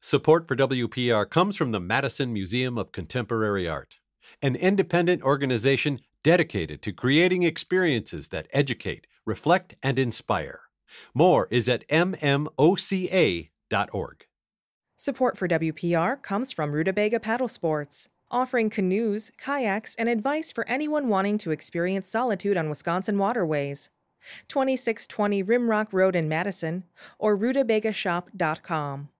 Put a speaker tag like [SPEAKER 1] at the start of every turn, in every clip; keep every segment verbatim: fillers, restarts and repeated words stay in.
[SPEAKER 1] Support for W P R comes from the Madison Museum of Contemporary Art, an independent organization dedicated to creating experiences that educate, reflect, and inspire. More is at m m o c a dot org.
[SPEAKER 2] Support for W P R comes from Rutabaga Paddle Sports, offering canoes, kayaks, and advice for anyone wanting to experience solitude on Wisconsin waterways. twenty-six twenty Rimrock Road in Madison or rutabaga shop dot com.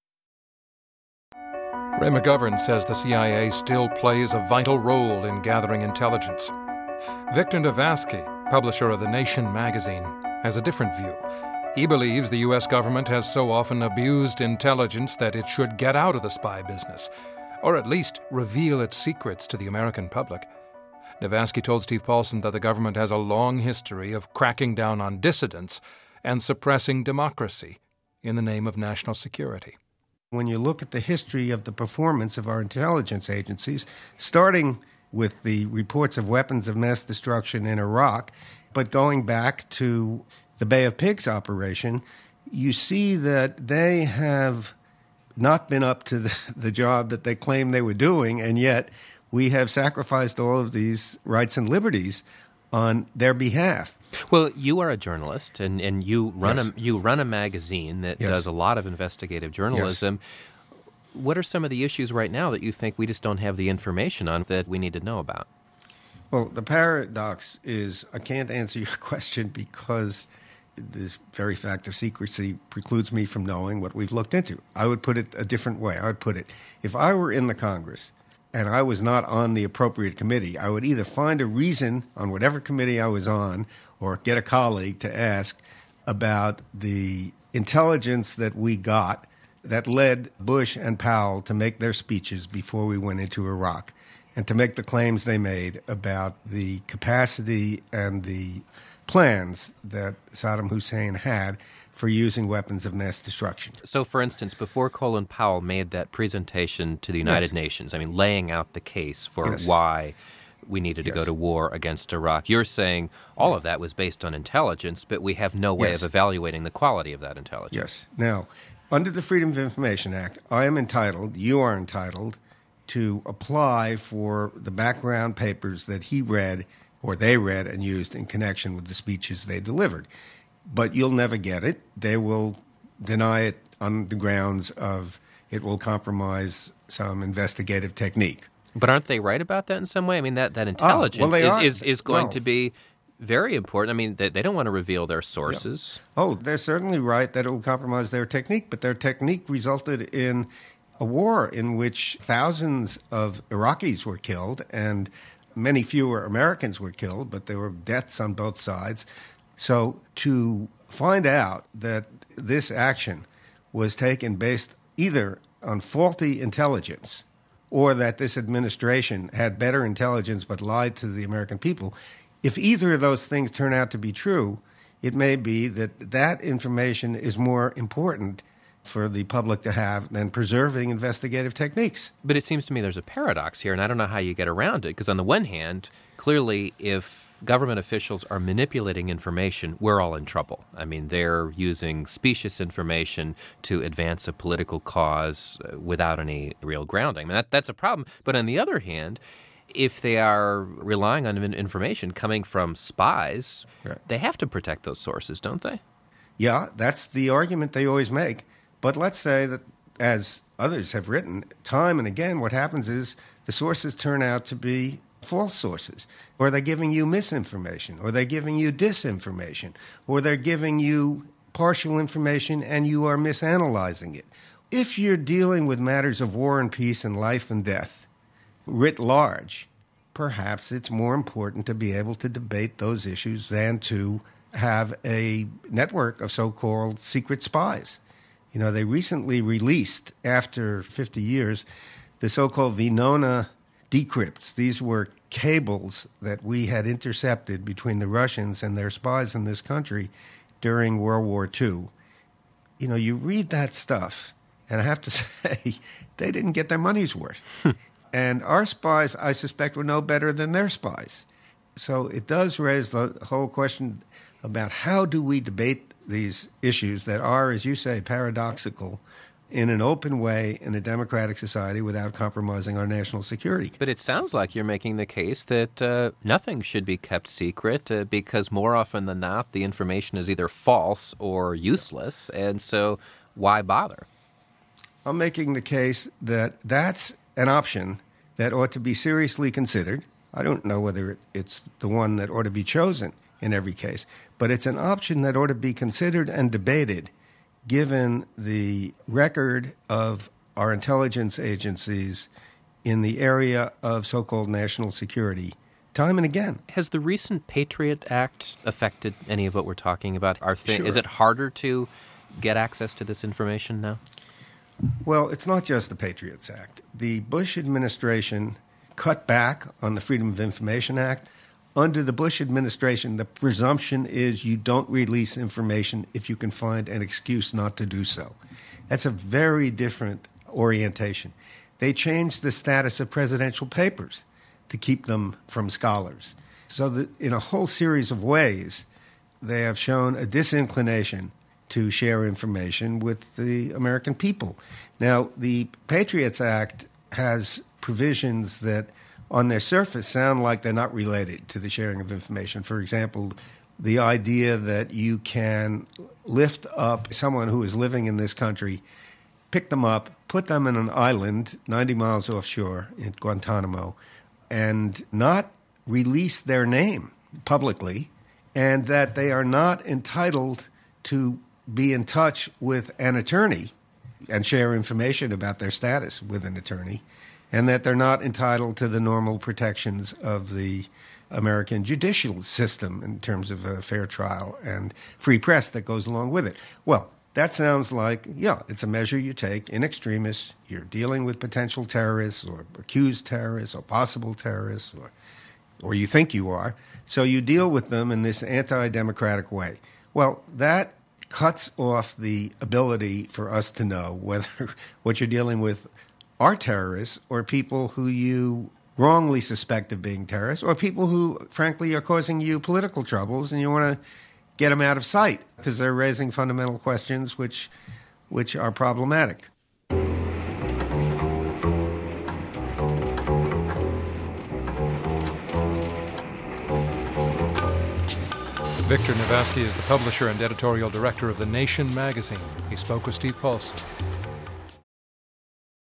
[SPEAKER 3] Ray McGovern says the C I A still plays a vital role in gathering intelligence. Victor Navasky, publisher of The Nation magazine, has a different view. He believes the U S government has so often abused intelligence that it should get out of the spy business, or at least reveal its secrets to the American public. Navasky told Steve Paulson that the government has a long history of cracking down on dissidents and suppressing democracy in the name of national security.
[SPEAKER 4] When you look at the history of the performance of our intelligence agencies, starting with the reports of weapons of mass destruction in Iraq, but going back to the Bay of Pigs operation, you see that they have not been up to the, the job that they claim they were doing, and yet we have sacrificed all of these rights and liberties on their behalf.
[SPEAKER 5] Well, you are a journalist, and, and you run
[SPEAKER 4] Yes.
[SPEAKER 5] a you run a magazine that
[SPEAKER 4] Yes.
[SPEAKER 5] does a lot of investigative journalism. Yes. What are some of the issues right now that you think we just don't have the information on that we need to know about?
[SPEAKER 4] Well, the paradox is I can't answer your question because this very fact of secrecy precludes me from knowing what we've looked into. I would put it a different way. I would put it, if I were in the Congress and I was not on the appropriate committee, I would either find a reason on whatever committee I was on or get a colleague to ask about the intelligence that we got that led Bush and Powell to make their speeches before we went into Iraq and to make the claims they made about the capacity and the plans that Saddam Hussein had for using weapons of mass destruction.
[SPEAKER 5] So, for instance, before Colin Powell made that presentation to the United
[SPEAKER 4] Yes.
[SPEAKER 5] Nations, I mean, laying out the case for
[SPEAKER 4] Yes.
[SPEAKER 5] why we needed to
[SPEAKER 4] Yes.
[SPEAKER 5] go to war against Iraq, you're saying all of that was based on intelligence, but we have no way
[SPEAKER 4] Yes.
[SPEAKER 5] of evaluating the quality of that intelligence.
[SPEAKER 4] Yes. Now, under the Freedom of Information Act, I am entitled, you are entitled, to apply for the background papers that he read or they read and used in connection with the speeches they delivered. But you'll never get it. They will deny it on the grounds of it will compromise some investigative technique.
[SPEAKER 5] But aren't they right about that in some way? I mean, that, that intelligence
[SPEAKER 4] well, they
[SPEAKER 5] is,
[SPEAKER 4] are.
[SPEAKER 5] is, is going
[SPEAKER 4] No.
[SPEAKER 5] to be very important. I mean, they, they don't want to reveal their sources.
[SPEAKER 4] Oh, they're certainly right that it will compromise their technique, but their technique resulted in a war in which thousands of Iraqis were killed and many fewer Americans were killed, but there were deaths on both sides. So to find out that this action was taken based either on faulty intelligence or that this administration had better intelligence but lied to the American people, if either of those things turn out to be true, it may be that that information is more important for the public to have than preserving investigative techniques.
[SPEAKER 5] But it seems to me there's a paradox here, and I don't know how you get around it, because on the one hand, clearly if government officials are manipulating information, we're all in trouble. I mean, they're using specious information to advance a political cause uh, without any real grounding. I mean, that, that's a problem. But on the other hand, if they are relying on information coming from spies,
[SPEAKER 4] Right.
[SPEAKER 5] they have to protect those sources, don't they?
[SPEAKER 4] Yeah, that's the argument they always make. But let's say that, as others have written, time and again, what happens is the sources turn out to be false sources, or they're giving you misinformation, or they're giving you disinformation, or they're giving you partial information and you are misanalyzing it. If you're dealing with matters of war and peace and life and death writ large, perhaps it's more important to be able to debate those issues than to have a network of so-called secret spies. You know, they recently released, after fifty years, the so-called Venona decrypts. These were cables that we had intercepted between the Russians and their spies in this country during World War Two. You know, you read that stuff, and I have to say, they didn't get their money's worth. And our spies, I suspect, were no better than their spies. So it does raise the whole question about how do we debate these issues that are, as you say, paradoxical in an open way in a democratic society without compromising our national security.
[SPEAKER 5] But it sounds like you're making the case that uh, nothing should be kept secret uh, because more often than not, the information is either false or useless, and so why bother?
[SPEAKER 4] I'm making the case that that's an option that ought to be seriously considered. I don't know whether it's the one that ought to be chosen in every case, but it's an option that ought to be considered and debated given the record of our intelligence agencies in the area of so-called national security time and again.
[SPEAKER 5] Has the recent Patriot Act affected any of what we're talking about? Are th-
[SPEAKER 4] Sure.
[SPEAKER 5] Is it harder to get access to this information now?
[SPEAKER 4] Well, it's not just the Patriots Act. The Bush administration cut back on the Freedom of Information Act. Under the Bush administration, the presumption is you don't release information if you can find an excuse not to do so. That's a very different orientation. They changed the status of presidential papers to keep them from scholars. So that in a whole series of ways, they have shown a disinclination to share information with the American people. Now, the Patriots Act has provisions that on their surface sound like they're not related to the sharing of information. For example, the idea that you can lift up someone who is living in this country, pick them up, put them in an island ninety miles offshore in Guantanamo, and not release their name publicly, and that they are not entitled to be in touch with an attorney and share information about their status with an attorney, and that they're not entitled to the normal protections of the American judicial system in terms of a fair trial and free press that goes along with it. Well, that sounds like, yeah, it's a measure you take in extremis. You're dealing with potential terrorists or accused terrorists or possible terrorists, or, or you think you are. So you deal with them in this anti-democratic way. Well, that cuts off the ability for us to know whether what you're dealing with are terrorists or people who you wrongly suspect of being terrorists or people who, frankly, are causing you political troubles and you want to get them out of sight because they're raising fundamental questions which, which are problematic.
[SPEAKER 3] Victor Navasky is the publisher and editorial director of The Nation magazine. He spoke with Steve Paulson.